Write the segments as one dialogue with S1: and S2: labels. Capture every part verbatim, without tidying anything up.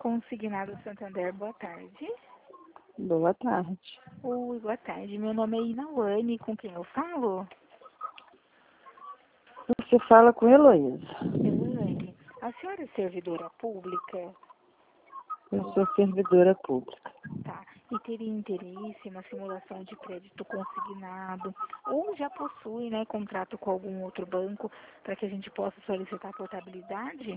S1: Consignado Santander, boa tarde.
S2: Boa tarde.
S1: Oi, boa tarde. Meu nome é Inawane, com quem eu falo?
S2: Você fala com Heloísa.
S1: Elaine, a senhora é servidora pública?
S2: Eu sou servidora pública.
S1: Tá. E teria interesse na simulação de crédito consignado? Ou já possui, né, contrato com algum outro banco para que a gente possa solicitar portabilidade?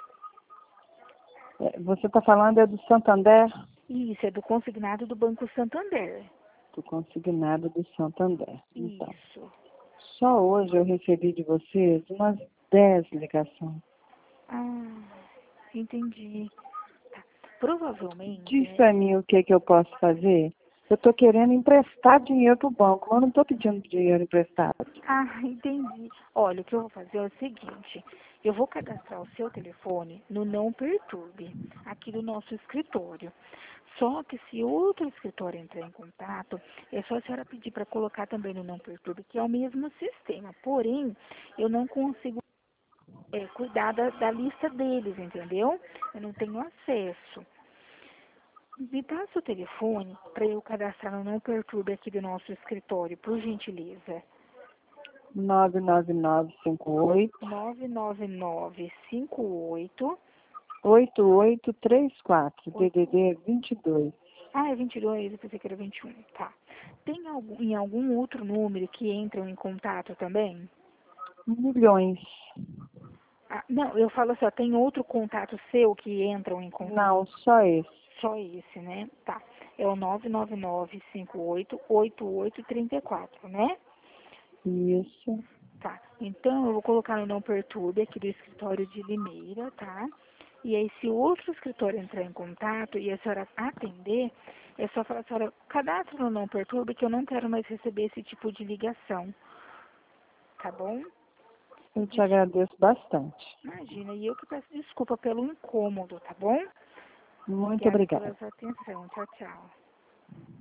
S2: É, Você está falando é do Santander?
S1: Isso, é do consignado do Banco Santander.
S2: Do consignado do Santander. Então,
S1: Isso.
S2: só hoje eu recebi de vocês umas dez ligações.
S1: Ah, entendi. Tá. Provavelmente,
S2: Diz
S1: né?
S2: para mim o que, que eu posso fazer. Eu estou querendo emprestar dinheiro para o banco, mas eu não estou pedindo dinheiro emprestado.
S1: Ah, entendi. Olha, o que eu vou fazer é o seguinte, eu vou cadastrar o seu telefone no Não Perturbe, aqui do nosso escritório. Só que se outro escritório entrar em contato, é só a senhora pedir para colocar também no Não Perturbe, que é o mesmo sistema. Porém, eu não consigo é, cuidar da, da lista deles, entendeu? Eu não tenho acesso. Me passa o telefone para eu cadastrar no Não Perturbe aqui do nosso escritório, por gentileza.
S2: nove nove nove cinco oito,
S1: nove nove nove cinco oito
S2: oito oito três quatro,
S1: oito.
S2: D D D vinte e dois.
S1: Ah, é vinte e dois, eu pensei que era vinte e um. Tá. Tem algum, em algum outro número que entram em contato também?
S2: Milhões.
S1: Ah, não, eu falo assim, ó, tem outro contato seu que entram em contato?
S2: Não, só esse.
S1: Só esse, né? Tá. É o nove nove nove cinco oito oito oito três quatro, né?
S2: Isso.
S1: Tá. Então, eu vou colocar no Não Perturbe aqui do escritório de Limeira, tá? E aí, se outro escritório entrar em contato e a senhora atender, é só falar, senhora, cadastre no Não Perturbe que eu não quero mais receber esse tipo de ligação, tá bom?
S2: Eu te
S1: Des-
S2: agradeço bastante.
S1: Imagina, e eu que peço desculpa pelo incômodo, tá bom?
S2: Muito
S1: Obrigada
S2: obrigada.
S1: pela sua atenção. Tchau, tchau.